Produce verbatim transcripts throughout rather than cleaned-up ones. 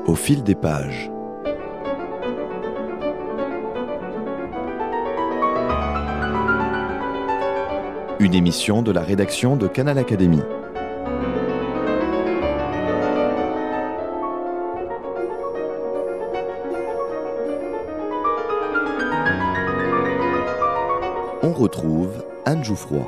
Au fil des pages. Une émission de la rédaction de Canal Académie. On retrouve Anne Jouffroy.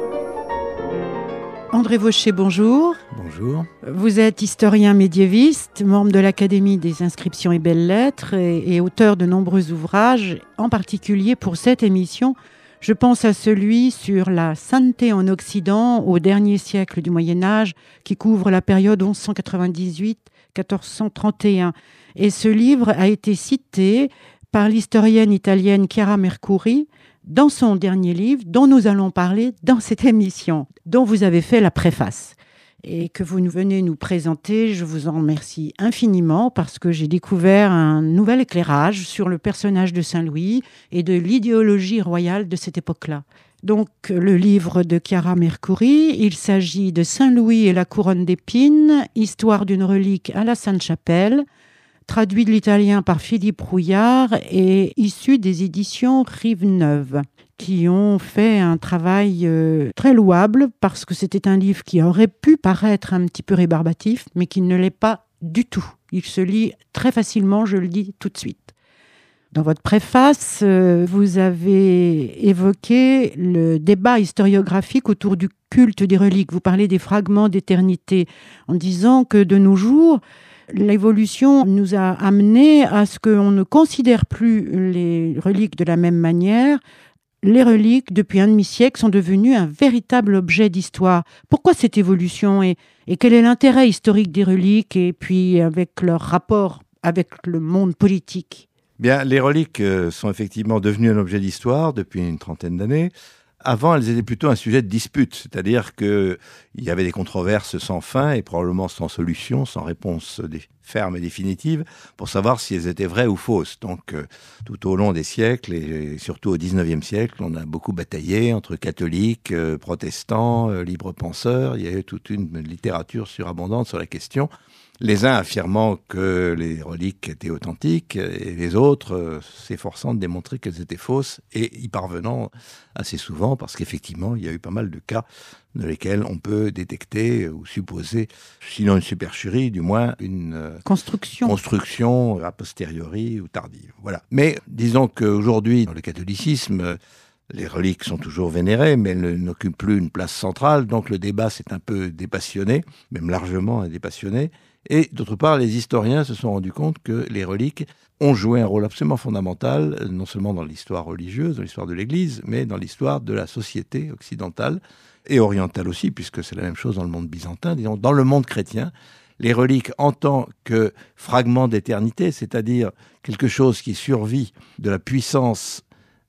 André Vaucher, bonjour. Bonjour. Vous êtes historien médiéviste, membre de l'Académie des inscriptions et belles-lettres et, et auteur de nombreux ouvrages. En particulier pour cette émission, je pense à celui sur la sainteté en Occident au dernier siècle du Moyen-Âge qui couvre la période mille onze cent quatre-vingt-dix-huit à quatorze cent trente et un. Et ce livre a été cité par l'historienne italienne Chiara Mercuri dans son dernier livre, dont nous allons parler dans cette émission, dont vous avez fait la préface et que vous nous venez nous présenter. Je vous en remercie infiniment parce que j'ai découvert un nouvel éclairage sur le personnage de Saint-Louis et de l'idéologie royale de cette époque-là. Donc, le livre de Chiara Mercuri, il s'agit de Saint-Louis et la couronne d'épines, histoire d'une relique à la Sainte-Chapelle, traduit de l'italien par Philippe Rouillard et issu des éditions Rive-Neuve, qui ont fait un travail euh, très louable parce que c'était un livre qui aurait pu paraître un petit peu rébarbatif, mais qui ne l'est pas du tout. Il se lit très facilement, je le dis tout de suite. Dans votre préface, euh, vous avez évoqué le débat historiographique autour du culte des reliques. Vous parlez des fragments d'éternité en disant que de nos jours, l'évolution nous a amené à ce qu'on ne considère plus les reliques de la même manière. Les reliques, depuis un demi-siècle, sont devenues un véritable objet d'histoire. Pourquoi cette évolution et, et quel est l'intérêt historique des reliques et puis avec leur rapport avec le monde politique ? Bien, les reliques sont effectivement devenues un objet d'histoire depuis une trentaine d'années. Avant, elles étaient plutôt un sujet de dispute, c'est-à-dire qu'il y avait des controverses sans fin et probablement sans solution, sans réponse ferme et définitive, pour savoir si elles étaient vraies ou fausses. Donc, euh, tout au long des siècles, et surtout au dix-neuvième siècle, on a beaucoup bataillé entre catholiques, euh, protestants, euh, libres penseurs. Il y a eu toute une littérature surabondante sur la question. Les uns affirmant que les reliques étaient authentiques et les autres euh, s'efforçant de démontrer qu'elles étaient fausses et y parvenant assez souvent parce qu'effectivement, il y a eu pas mal de cas dans lesquels on peut détecter ou supposer, sinon une supercherie, du moins une euh, construction. construction a posteriori ou tardive. Voilà. Mais disons qu'aujourd'hui, dans le catholicisme, les reliques sont toujours vénérées, mais elles n'occupent plus une place centrale, donc le débat s'est un peu dépassionné, même largement dépassionné. Et d'autre part, les historiens se sont rendus compte que les reliques ont joué un rôle absolument fondamental, non seulement dans l'histoire religieuse, dans l'histoire de l'Église, mais dans l'histoire de la société occidentale et orientale aussi, puisque c'est la même chose dans le monde byzantin. Disons, dans le monde chrétien, les reliques en tant que fragments d'éternité, c'est-à-dire quelque chose qui survit de la puissance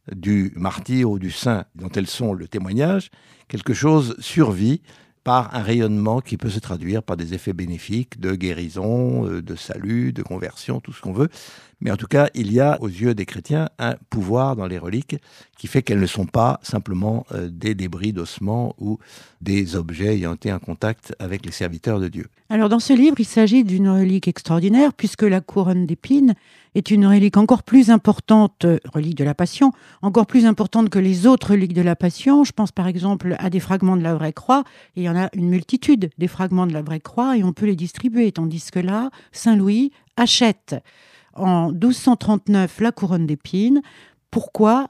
du martyr ou du saint dont elles sont le témoignage, quelque chose survit par un rayonnement qui peut se traduire par des effets bénéfiques de guérison, de salut, de conversion, tout ce qu'on veut. Mais en tout cas, il y a aux yeux des chrétiens un pouvoir dans les reliques qui fait qu'elles ne sont pas simplement des débris d'ossements ou des objets ayant été en contact avec les serviteurs de Dieu. Alors dans ce livre, il s'agit d'une relique extraordinaire puisque la couronne d'épines est une relique encore plus importante, relique de la Passion, encore plus importante que les autres reliques de la Passion. Je pense par exemple à des fragments de la vraie croix. Et il y en a une multitude des fragments de la vraie croix et on peut les distribuer. Tandis que là, Saint-Louis achète en douze cent trente-neuf la couronne d'épines. Pourquoi ?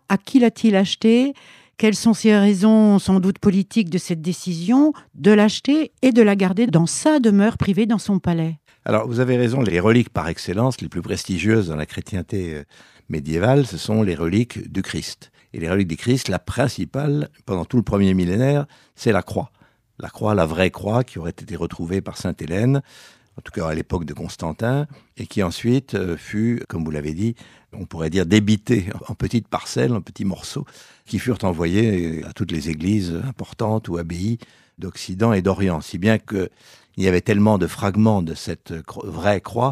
À qui l'a-t-il acheté ? Quelles sont ces raisons, sans doute politiques, de cette décision de l'acheter et de la garder dans sa demeure privée, dans son palais ? Alors, vous avez raison, les reliques par excellence, les plus prestigieuses dans la chrétienté médiévale, ce sont les reliques du Christ. Et les reliques du Christ, la principale, pendant tout le premier millénaire, c'est la croix. La croix, la vraie croix, qui aurait été retrouvée par sainte Hélène, en tout cas à l'époque de Constantin, et qui ensuite euh, fut, comme vous l'avez dit, on pourrait dire débitée en petites parcelles, en petits morceaux, qui furent envoyés à toutes les églises importantes ou abbayes d'Occident et d'Orient, si bien qu'il y avait tellement de fragments de cette vraie croix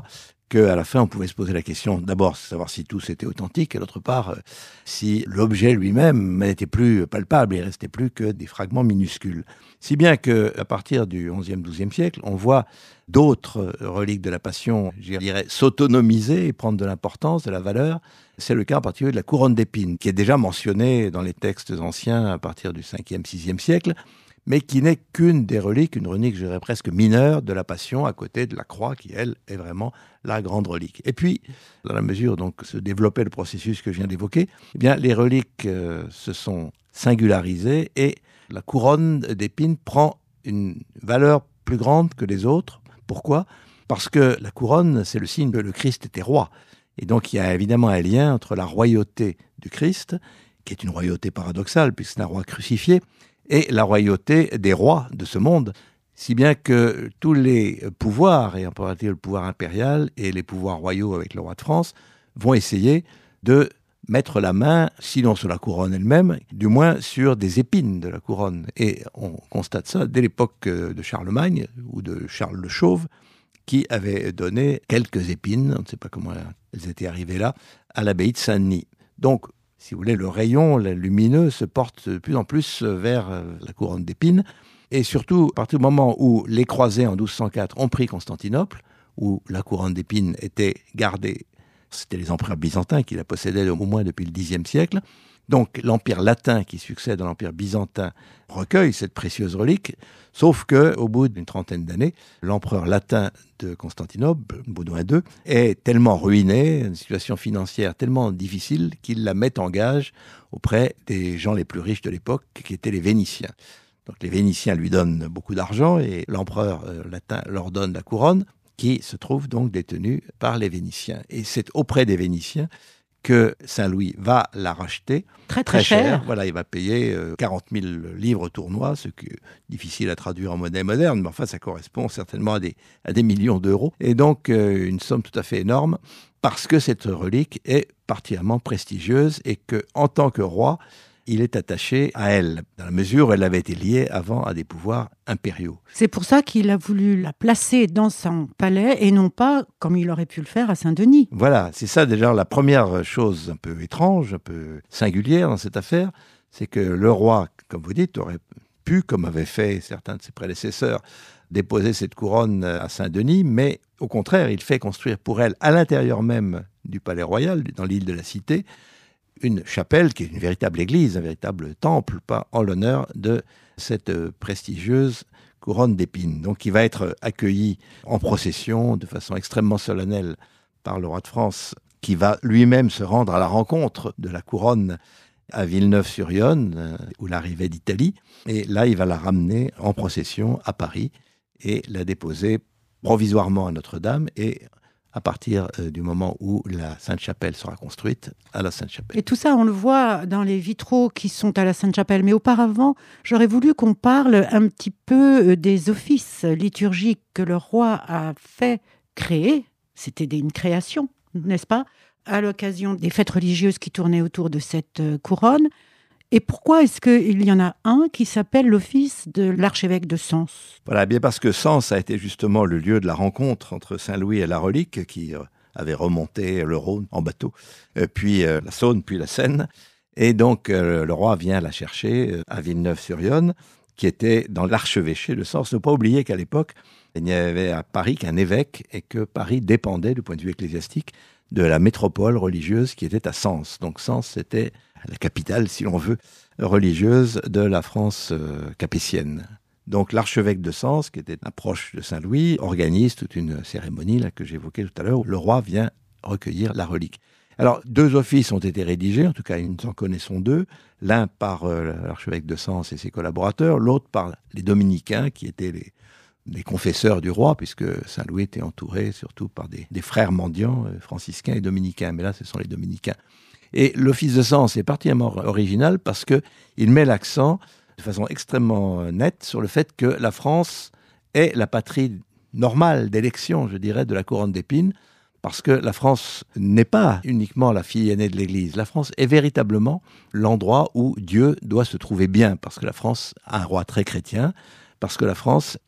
qu'à la fin, on pouvait se poser la question, d'abord, savoir si tous étaient authentiques, et d'autre part, si l'objet lui-même n'était plus palpable, il ne restait plus que des fragments minuscules. Si bien qu'à partir du onzième, douzième siècle, on voit d'autres reliques de la Passion, je dirais, s'autonomiser et prendre de l'importance, de la valeur. C'est le cas en particulier de la couronne d'épines, qui est déjà mentionnée dans les textes anciens à partir du cinquième, sixième siècle, mais qui n'est qu'une des reliques, une relique, je dirais presque mineure, de la Passion, à côté de la croix, qui, elle, est vraiment la grande relique. Et puis, dans la mesure donc se développait le processus que je viens d'évoquer, eh bien, les reliques euh, se sont singularisées et la couronne d'épines prend une valeur plus grande que les autres. Pourquoi ? Parce que la couronne, c'est le signe que le Christ était roi. Et donc, il y a évidemment un lien entre la royauté du Christ, qui est une royauté paradoxale, puisque c'est un roi crucifié, et la royauté des rois de ce monde, si bien que tous les pouvoirs, et en particulier le pouvoir impérial et les pouvoirs royaux avec le roi de France, vont essayer de mettre la main, sinon sur la couronne elle-même, du moins sur des épines de la couronne. Et on constate ça dès l'époque de Charlemagne, ou de Charles le Chauve, qui avait donné quelques épines, on ne sait pas comment elles étaient arrivées là, à l'abbaye de Saint-Denis. Donc, si vous voulez, le rayon lumineux se porte de plus en plus vers la couronne d'épines. Et surtout, à partir du moment où les croisés en douze cent quatre ont pris Constantinople, où la couronne d'épines était gardée, c'était les empereurs byzantins qui la possédaient au moins depuis le dixième siècle. Donc l'empire latin qui succède à l'empire byzantin recueille cette précieuse relique, sauf qu'au bout d'une trentaine d'années, l'empereur latin de Constantinople, Baudouin deux, est tellement ruiné, une situation financière tellement difficile qu'il la met en gage auprès des gens les plus riches de l'époque, qui étaient les Vénitiens. Donc les Vénitiens lui donnent beaucoup d'argent et l'empereur latin leur donne la couronne, qui se trouve donc détenue par les Vénitiens. Et c'est auprès des Vénitiens que Saint-Louis va la racheter très très, très cher. cher. Voilà, il va payer euh, quarante mille livres tournois, ce qui est difficile à traduire en monnaie moderne, mais enfin ça correspond certainement à des, à des millions d'euros. Et donc euh, une somme tout à fait énorme, parce que cette relique est particulièrement prestigieuse et qu'en tant que roi, il est attaché à elle, dans la mesure où elle avait été liée avant à des pouvoirs impériaux. C'est pour ça qu'il a voulu la placer dans son palais et non pas, comme il aurait pu le faire, à Saint-Denis. Voilà, c'est ça déjà la première chose un peu étrange, un peu singulière dans cette affaire, c'est que le roi, comme vous dites, aurait pu, comme avaient fait certains de ses prédécesseurs, déposer cette couronne à Saint-Denis, mais au contraire, il fait construire pour elle, à l'intérieur même du palais royal, dans l'île de la Cité, une chapelle qui est une véritable église, un véritable temple, pas en l'honneur de cette prestigieuse couronne d'épines. Donc il va être accueilli en procession de façon extrêmement solennelle par le roi de France, qui va lui-même se rendre à la rencontre de la couronne à Villeneuve-sur-Yonne, où l'arrivée d'Italie. Et là, il va la ramener en procession à Paris et la déposer provisoirement à Notre-Dame et à partir euh, du moment où la Sainte-Chapelle sera construite, à la Sainte-Chapelle. Et tout ça, on le voit dans les vitraux qui sont à la Sainte-Chapelle. Mais auparavant, j'aurais voulu qu'on parle un petit peu des offices liturgiques que le roi a fait créer. C'était une création, n'est-ce pas ? À l'occasion des fêtes religieuses qui tournaient autour de cette couronne. Et pourquoi est-ce qu'il y en a un qui s'appelle l'office de l'archevêque de Sens ? Voilà, bien parce que Sens a été justement le lieu de la rencontre entre Saint-Louis et la relique, qui avait remonté le Rhône en bateau, puis la Saône, puis la Seine. Et donc, le roi vient la chercher à Villeneuve-sur-Yonne, qui était dans l'archevêché de Sens. Il ne faut pas oublier qu'à l'époque, il n'y avait à Paris qu'un évêque et que Paris dépendait, du point de vue ecclésiastique, de la métropole religieuse qui était à Sens. Donc Sens, c'était la capitale, si l'on veut, religieuse de la France euh, capétienne. Donc l'archevêque de Sens, qui était un proche de Saint-Louis, organise toute une cérémonie là, que j'évoquais tout à l'heure, où le roi vient recueillir la relique. Alors, deux offices ont été rédigés, en tout cas, nous en connaissons deux, l'un par euh, l'archevêque de Sens et ses collaborateurs, l'autre par les dominicains, qui étaient les, les confesseurs du roi, puisque Saint-Louis était entouré surtout par des, des frères mendiants, euh, franciscains et dominicains, mais là, ce sont les dominicains. Et l'office de Sens est particulièrement original parce qu'il met l'accent de façon extrêmement nette sur le fait que la France est la patrie normale d'élection, je dirais, de la couronne d'épines, parce que la France n'est pas uniquement la fille aînée de l'Église. La France est véritablement l'endroit où Dieu doit se trouver bien, parce que la France a un roi très chrétien, parce que la France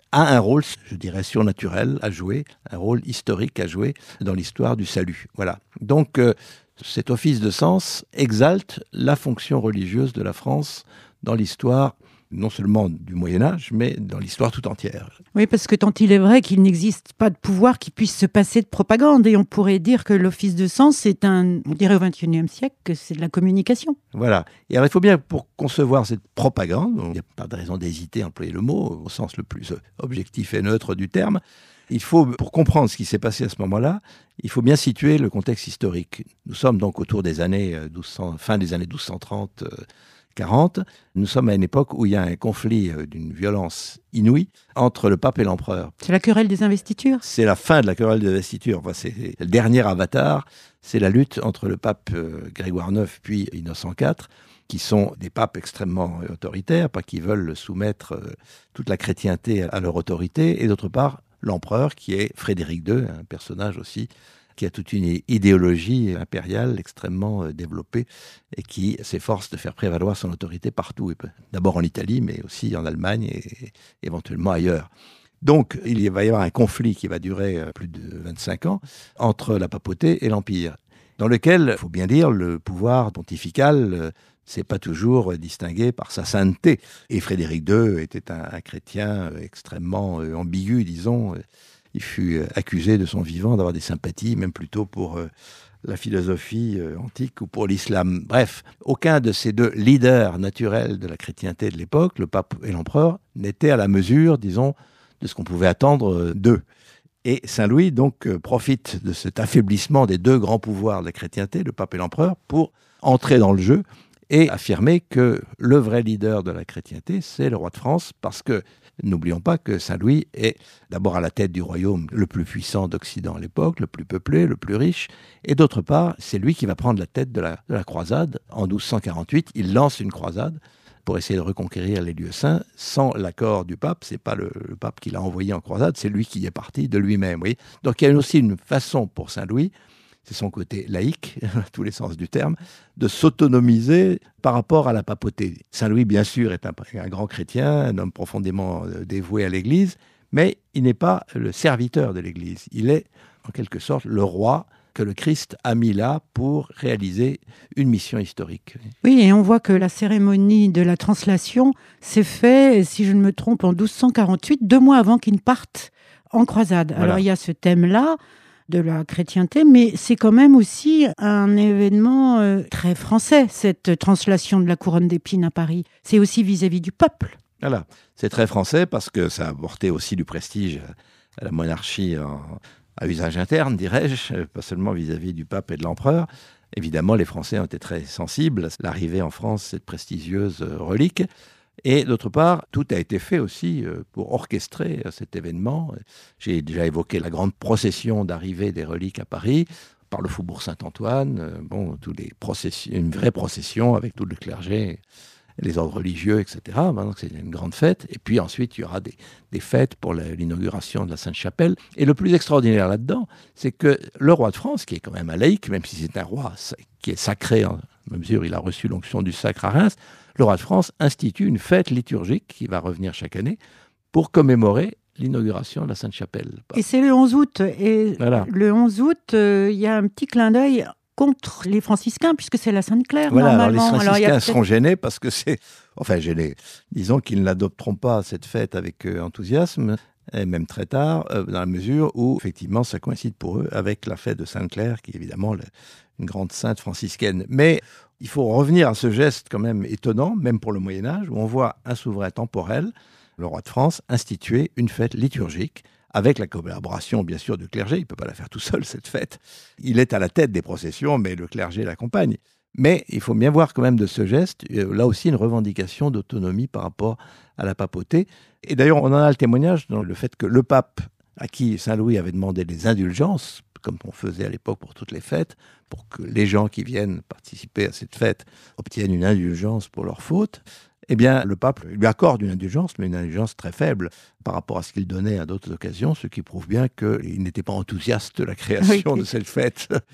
a un rôle, je dirais, surnaturel à jouer, un rôle historique à jouer dans l'histoire du salut. Voilà. Donc, euh, cet office de sens exalte la fonction religieuse de la France dans l'histoire, non seulement du Moyen-Âge, mais dans l'histoire tout entière. Oui, parce que tant il est vrai qu'il n'existe pas de pouvoir qui puisse se passer de propagande. Et on pourrait dire que l'office de sens, c'est un, on dirait au vingt et unième siècle, que c'est de la communication. Voilà. Et alors, il faut bien, pour concevoir cette propagande, il n'y a pas de raison d'hésiter à employer le mot, au sens le plus objectif et neutre du terme, il faut, pour comprendre ce qui s'est passé à ce moment-là, il faut bien situer le contexte historique. Nous sommes donc autour des années douze cents, fin des années douze cent trente, quarante. Nous sommes à une époque où il y a un conflit d'une violence inouïe entre le pape et l'empereur. C'est la querelle des investitures ? C'est la fin de la querelle des investitures. Enfin, c'est le dernier avatar. C'est la lutte entre le pape Grégoire neuf puis Innocent quatre, qui sont des papes extrêmement autoritaires, pas qui veulent soumettre toute la chrétienté à leur autorité, et d'autre part, l'empereur, qui est Frédéric deux, un personnage aussi qui a toute une idéologie impériale extrêmement développée et qui s'efforce de faire prévaloir son autorité partout, d'abord en Italie, mais aussi en Allemagne et éventuellement ailleurs. Donc, il va y avoir un conflit qui va durer plus de vingt-cinq ans entre la papauté et l'Empire, dans lequel, il faut bien dire, le pouvoir pontifical c'est pas toujours distingué par sa sainteté. Et Frédéric deux était un, un chrétien extrêmement ambigu, disons. Il fut accusé de son vivant d'avoir des sympathies, même plutôt pour euh, la philosophie euh, antique ou pour l'islam. Bref, aucun de ces deux leaders naturels de la chrétienté de l'époque, le pape et l'empereur, n'était à la mesure, disons, de ce qu'on pouvait attendre d'eux. Et Saint Louis, donc, euh, profite de cet affaiblissement des deux grands pouvoirs de la chrétienté, le pape et l'empereur, pour entrer dans le jeu et affirmer que le vrai leader de la chrétienté, c'est le roi de France, parce que n'oublions pas que Saint Louis est d'abord à la tête du royaume le plus puissant d'Occident à l'époque, le plus peuplé, le plus riche, et d'autre part, c'est lui qui va prendre la tête de la, de la croisade. En douze cent quarante-huit, il lance une croisade pour essayer de reconquérir les lieux saints, sans l'accord du pape. C'est pas le, le pape qui l'a envoyé en croisade, c'est lui qui est parti de lui-même. Oui. Donc il y a aussi une façon pour Saint Louis, c'est son côté laïque, dans tous les sens du terme, de s'autonomiser par rapport à la papauté. Saint Louis, bien sûr, est un, un grand chrétien, un homme profondément dévoué à l'Église, mais il n'est pas le serviteur de l'Église. Il est, en quelque sorte, le roi que le Christ a mis là pour réaliser une mission historique. Oui, et on voit que la cérémonie de la translation s'est faite, si je ne me trompe, en douze cent quarante-huit, deux mois avant qu'il ne parte en croisade. Voilà. Alors il y a ce thème-là de la chrétienté, mais c'est quand même aussi un événement euh, très français, cette translation de la couronne d'épines à Paris. C'est aussi vis-à-vis du peuple. Voilà, c'est très français parce que ça a apporté aussi du prestige à la monarchie en, à usage interne, dirais-je, pas seulement vis-à-vis du pape et de l'empereur. Évidemment, les Français ont été très sensibles à l'arrivée en France de cette prestigieuse relique. Et d'autre part, tout a été fait aussi pour orchestrer cet événement. J'ai déjà évoqué la grande procession d'arrivée des reliques à Paris, par le faubourg Saint-Antoine, bon, tous les processions, une vraie procession avec tout le clergé, les ordres religieux, et cetera. Donc c'est une grande fête. Et puis ensuite, il y aura des, des fêtes pour la, l'inauguration de la Sainte-Chapelle. Et le plus extraordinaire là-dedans, c'est que le roi de France, qui est quand même un laïc, même si c'est un roi qui est sacré, en mesure il a reçu l'onction du sacre à Reims, le roi de France institue une fête liturgique qui va revenir chaque année pour commémorer l'inauguration de la Sainte-Chapelle. Et c'est le onze août. Et voilà. Le onze août, il euh, y a un petit clin d'œil contre les franciscains, puisque c'est la Sainte-Claire, voilà, normalement. Alors les franciscains alors, seront gênés parce que c'est... Enfin, gênés. Disons qu'ils n'adopteront pas cette fête avec euh, enthousiasme, et même très tard, euh, dans la mesure où, effectivement, ça coïncide pour eux avec la fête de Sainte-Claire, qui est évidemment le, une grande sainte franciscaine. Mais il faut revenir à ce geste quand même étonnant, même pour le Moyen-Âge, où on voit un souverain temporel, le roi de France, instituer une fête liturgique, avec la collaboration, bien sûr, du clergé. Il ne peut pas la faire tout seul, cette fête. Il est à la tête des processions, mais le clergé l'accompagne. Mais il faut bien voir quand même de ce geste, là aussi, une revendication d'autonomie par rapport à la papauté. Et d'ailleurs, on en a le témoignage dans le fait que le pape, à qui Saint-Louis avait demandé des indulgences, comme on faisait à l'époque pour toutes les fêtes, pour que les gens qui viennent participer à cette fête obtiennent une indulgence pour leurs fautes, eh bien, le pape lui accorde une indulgence, mais une indulgence très faible par rapport à ce qu'il donnait à d'autres occasions, ce qui prouve bien qu'il n'était pas enthousiaste de la création oui. de cette fête.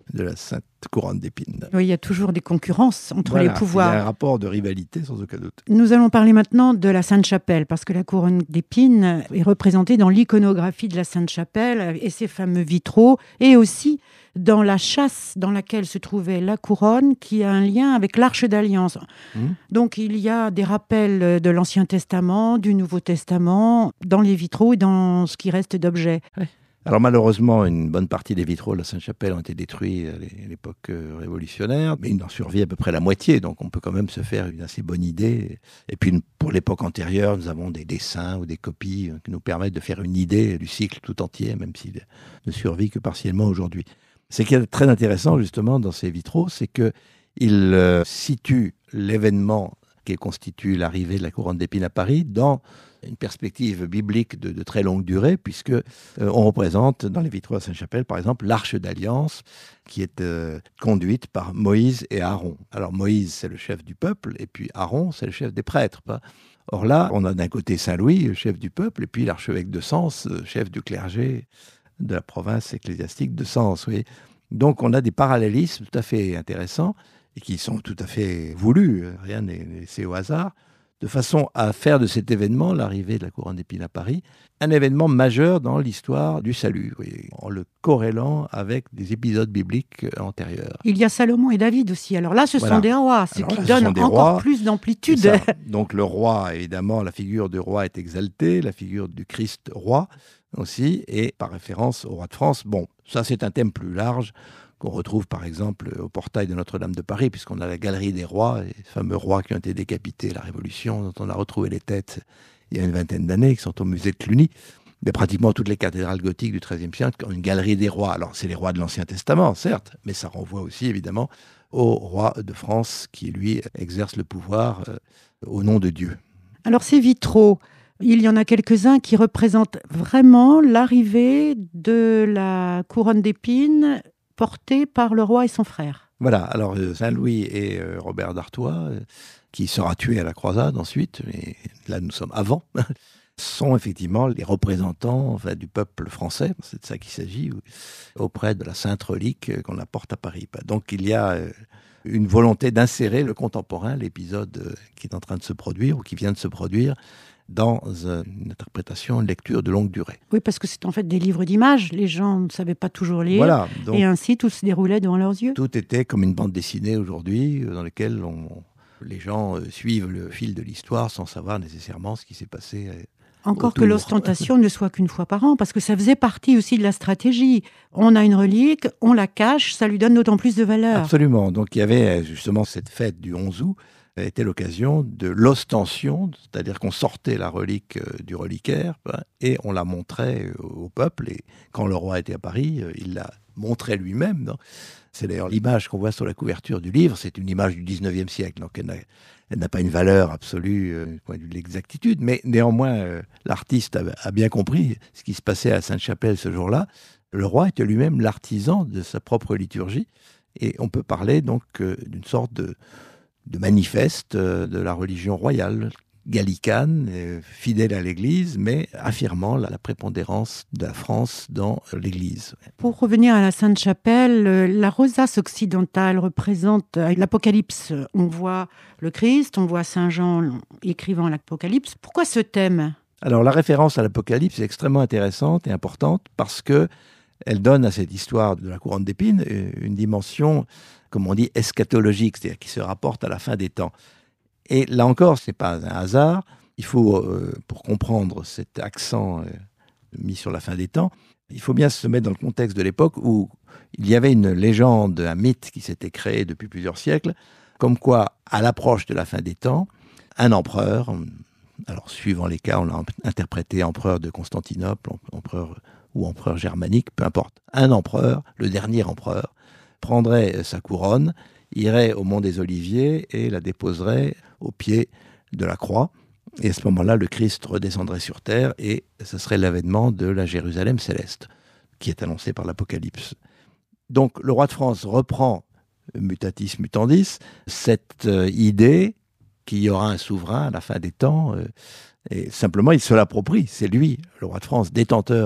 de la Sainte Couronne d'Épines. Oui, il y a toujours des concurrences entre Voilà, les pouvoirs. Il y a un rapport de rivalité sans aucun doute. Nous allons parler maintenant de la Sainte-Chapelle, parce que la couronne d'épines est représentée dans l'iconographie de la Sainte-Chapelle et ses fameux vitraux, et aussi dans la châsse dans laquelle se trouvait la couronne, qui a un lien avec l'Arche d'Alliance. Mmh. Donc il y a des rappels de l'Ancien Testament, du Nouveau Testament, dans les vitraux et dans ce qui reste d'objets. Ouais. Alors malheureusement, une bonne partie des vitraux de la Sainte-Chapelle ont été détruits à l'époque révolutionnaire, mais il en survit à peu près la moitié, donc on peut quand même se faire une assez bonne idée. Et puis pour l'époque antérieure, nous avons des dessins ou des copies qui nous permettent de faire une idée du cycle tout entier, même s'il ne survit que partiellement aujourd'hui. Ce qui est très intéressant justement dans ces vitraux, c'est qu'ils euh, situent l'événement qui constitue l'arrivée de la couronne d'épines à Paris dans une perspective biblique de, de très longue durée, puisque euh, on représente dans les vitraux à Sainte-Chapelle, par exemple, l'Arche d'Alliance, qui est euh, conduite par Moïse et Aaron. Alors Moïse, c'est le chef du peuple, et puis Aaron, c'est le chef des prêtres. Pas Or là, on a d'un côté Saint-Louis, chef du peuple, et puis l'archevêque de Sens, chef du clergé de la province ecclésiastique de Sens. Oui. Donc on a des parallélismes tout à fait intéressants, et qui sont tout à fait voulus, rien n'est laissé au hasard, de façon à faire de cet événement, l'arrivée de la couronne d'épines à Paris, un événement majeur dans l'histoire du salut, oui, en le corrélant avec des épisodes bibliques antérieurs. Il y a Salomon et David aussi. Alors là, ce voilà. sont des rois, ce Alors qui là, donne ce encore rois, plus d'amplitude. Donc le roi, évidemment, la figure du roi est exaltée, la figure du Christ roi aussi, et par référence au roi de France. Bon, ça c'est un thème plus large, qu'on retrouve par exemple au portail de Notre-Dame de Paris, puisqu'on a la galerie des rois, les fameux rois qui ont été décapités à la Révolution, dont on a retrouvé les têtes il y a une vingtaine d'années, qui sont au musée de Cluny. Mais pratiquement toutes les cathédrales gothiques du treizième siècle ont une galerie des rois. Alors c'est les rois de l'Ancien Testament, certes, mais ça renvoie aussi évidemment au roi de France qui, lui, exerce le pouvoir euh, au nom de Dieu. Alors ces vitraux, il y en a quelques-uns qui représentent vraiment l'arrivée de la couronne d'épines porté par le roi et son frère. Voilà, alors euh, Saint-Louis et euh, Robert d'Artois, euh, qui sera tué à la croisade ensuite, mais là nous sommes avant, sont effectivement les représentants enfin, du peuple français, c'est de ça qu'il s'agit, auprès de la sainte relique euh, qu'on apporte à Paris. Donc il y a euh, une volonté d'insérer le contemporain, l'épisode euh, qui est en train de se produire ou qui vient de se produire, dans une interprétation, une lecture de longue durée. Oui, parce que c'est en fait des livres d'images. Les gens ne savaient pas toujours lire. Voilà, donc, et ainsi, tout se déroulait devant leurs yeux. Tout était comme une bande dessinée aujourd'hui, dans laquelle on, les gens suivent le fil de l'histoire sans savoir nécessairement ce qui s'est passé. Encore autour. que l'ostentation ne soit qu'une fois par an, parce que ça faisait partie aussi de la stratégie. On a une relique, on la cache, ça lui donne d'autant plus de valeur. Absolument. Donc il y avait justement cette fête du onze août, était l'occasion de l'ostension, c'est-à-dire qu'on sortait la relique du reliquaire et on la montrait au peuple. Et quand le roi était à Paris, il la montrait lui-même. Non c'est d'ailleurs l'image qu'on voit sur la couverture du livre, c'est une image du dix-neuvième siècle, donc elle n'a, elle n'a pas une valeur absolue euh, du point de vue de l'exactitude, mais néanmoins, euh, l'artiste a, a bien compris ce qui se passait à Sainte-Chapelle ce jour-là. Le roi était lui-même l'artisan de sa propre liturgie, et on peut parler donc euh, d'une sorte de de manifeste de la religion royale, gallicane, fidèle à l'Église, mais affirmant la prépondérance de la France dans l'Église. Pour revenir à la Sainte-Chapelle, la rosace occidentale représente l'Apocalypse. On voit le Christ, on voit Saint Jean écrivant l'Apocalypse. Pourquoi ce thème ? Alors la référence à l'Apocalypse est extrêmement intéressante et importante parce que elle donne à cette histoire de la couronne d'épines une dimension, comme on dit, eschatologique, c'est-à-dire qui se rapporte à la fin des temps. Et là encore, ce n'est pas un hasard. Il faut, euh, pour comprendre cet accent euh, mis sur la fin des temps, il faut bien se mettre dans le contexte de l'époque où il y avait une légende, un mythe qui s'était créé depuis plusieurs siècles, comme quoi, à l'approche de la fin des temps, un empereur, alors suivant les cas, on l'a interprété empereur de Constantinople, empereur ou empereur germanique, peu importe, un empereur, le dernier empereur, prendrait sa couronne, irait au Mont des Oliviers et la déposerait au pied de la croix. Et à ce moment-là, le Christ redescendrait sur terre et ce serait l'avènement de la Jérusalem céleste, qui est annoncé par l'Apocalypse. Donc le roi de France reprend, mutatis mutandis, cette euh, idée qu'il y aura un souverain à la fin des temps, euh, et simplement il se l'approprie. C'est lui, le roi de France, détenteur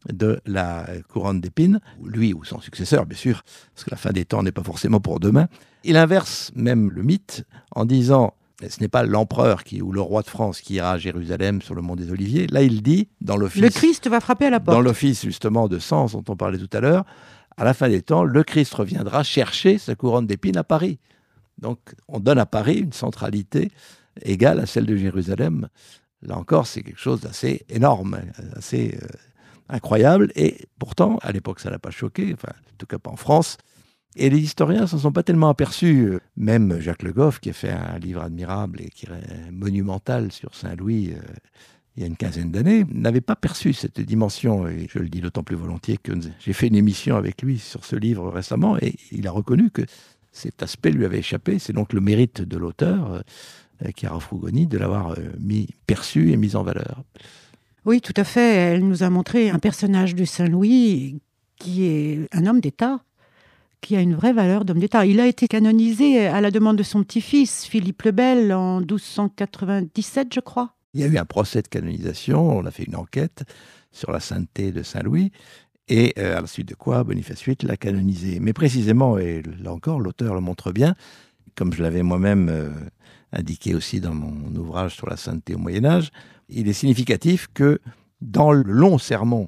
de la couronne d'épines, lui ou son successeur, bien sûr, parce que la fin des temps n'est pas forcément pour demain. Il inverse même le mythe en disant « ce n'est pas l'empereur qui, ou le roi de France qui ira à Jérusalem sur le mont des Oliviers ». Là, il dit, dans l'office... Le Christ va frapper à la porte. Dans l'office, justement, de Sens dont on parlait tout à l'heure, à la fin des temps, le Christ reviendra chercher sa couronne d'épines à Paris. Donc, on donne à Paris une centralité égale à celle de Jérusalem. Là encore, c'est quelque chose d'assez énorme, assez euh, incroyable. Et pourtant, à l'époque, ça n'a pas choqué, enfin, en tout cas pas en France. Et les historiens ne s'en sont pas tellement aperçus. Même Jacques Le Goff, qui a fait un livre admirable et qui est monumental sur Saint-Louis euh, il y a une quinzaine d'années, n'avait pas perçu cette dimension. Et je le dis d'autant plus volontiers que j'ai fait une émission avec lui sur ce livre récemment et il a reconnu que cet aspect lui avait échappé. C'est donc le mérite de l'auteur, euh, Chiara Frugoni, de l'avoir euh, mis, perçu et mis en valeur. Oui, tout à fait. Elle nous a montré un personnage de Saint-Louis qui est un homme d'État, qui a une vraie valeur d'homme d'État. Il a été canonisé à la demande de son petit-fils, Philippe le Bel, en douze cent quatre-vingt-dix-sept, je crois. Il y a eu un procès de canonisation, on a fait une enquête sur la sainteté de Saint-Louis, et euh, à la suite de quoi Boniface huit l'a canonisé. Mais précisément, et là encore, l'auteur le montre bien, comme je l'avais moi-même euh, indiqué aussi dans mon ouvrage sur la sainteté au Moyen-Âge, il est significatif que dans le long sermon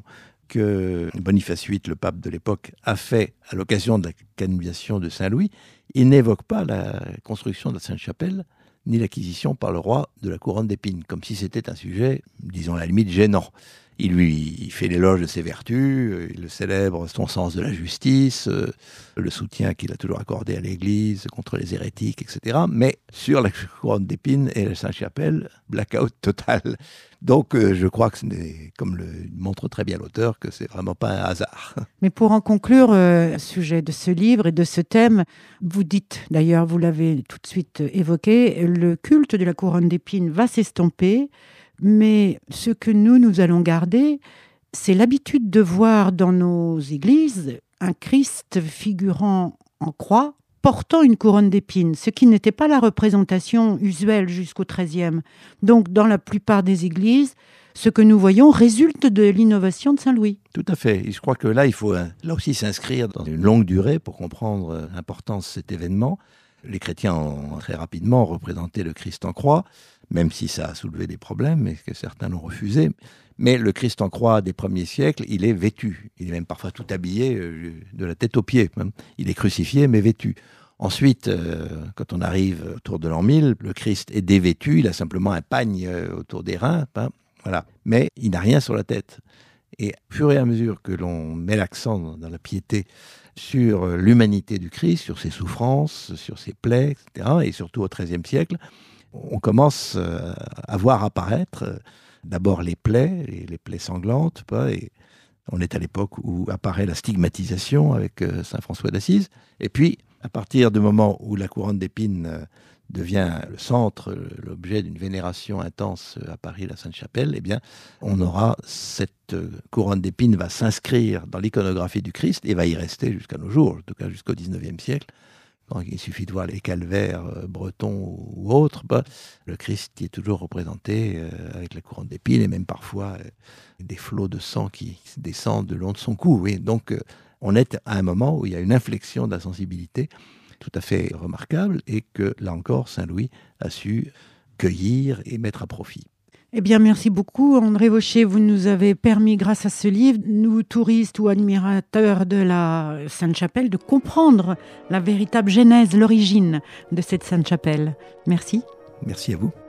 que Boniface huit, le pape de l'époque, a fait à l'occasion de la canonisation de Saint-Louis, il n'évoque pas la construction de la Sainte-Chapelle, ni l'acquisition par le roi de la couronne d'épines, comme si c'était un sujet, disons à la limite, gênant. Il lui il fait l'éloge de ses vertus, il le célèbre son sens de la justice, euh, le soutien qu'il a toujours accordé à l'Église contre les hérétiques, et cetera. Mais sur la couronne d'épines et la Sainte-Chapelle, blackout total. Donc euh, je crois que ce n'est, comme le montre très bien l'auteur, que c'est vraiment pas un hasard. Mais pour en conclure, euh, sujet de ce livre et de ce thème, vous dites, d'ailleurs, vous l'avez tout de suite évoqué, le culte de la couronne d'épines va s'estomper. Mais ce que nous, nous allons garder, c'est l'habitude de voir dans nos églises un Christ figurant en croix, portant une couronne d'épines, ce qui n'était pas la représentation usuelle jusqu'au treizième. Donc, dans la plupart des églises, ce que nous voyons résulte de l'innovation de Saint-Louis. Tout à fait. Et je crois que là, il faut là aussi s'inscrire dans une longue durée pour comprendre l'importance de cet événement. Les chrétiens ont très rapidement représenté le Christ en croix, même si ça a soulevé des problèmes et que certains l'ont refusé. Mais le Christ en croix des premiers siècles, il est vêtu. Il est même parfois tout habillé de la tête aux pieds. Il est crucifié, mais vêtu. Ensuite, euh, quand on arrive autour de l'an mille, le Christ est dévêtu. Il a simplement un pagne autour des reins. Hein, voilà. Mais il n'a rien sur la tête. Et au fur et à mesure que l'on met l'accent dans, dans la piété sur l'humanité du Christ, sur ses souffrances, sur ses plaies, et cetera, et surtout au treizième siècle, on commence à voir apparaître d'abord les plaies, et les plaies sanglantes, pas, et on est à l'époque où apparaît la stigmatisation avec saint François d'Assise, et puis à partir du moment où la couronne d'épines devient le centre, l'objet d'une vénération intense à Paris, la Sainte-Chapelle, eh bien, on aura cette couronne d'épines va s'inscrire dans l'iconographie du Christ et va y rester jusqu'à nos jours, en tout cas jusqu'au dix-neuvième siècle. Quand il suffit de voir les calvaires euh, bretons ou autres, bah, le Christ qui est toujours représenté euh, avec la couronne d'épines et même parfois euh, des flots de sang qui descendent le long de son cou. Oui. Donc, euh, on est à un moment où il y a une inflexion de la sensibilité tout à fait remarquable et que, là encore, Saint-Louis a su cueillir et mettre à profit. Eh bien, merci beaucoup, André Vaucher. Vous nous avez permis, grâce à ce livre, nous, touristes ou admirateurs de la Sainte-Chapelle, de comprendre la véritable genèse, l'origine de cette Sainte-Chapelle. Merci. Merci à vous.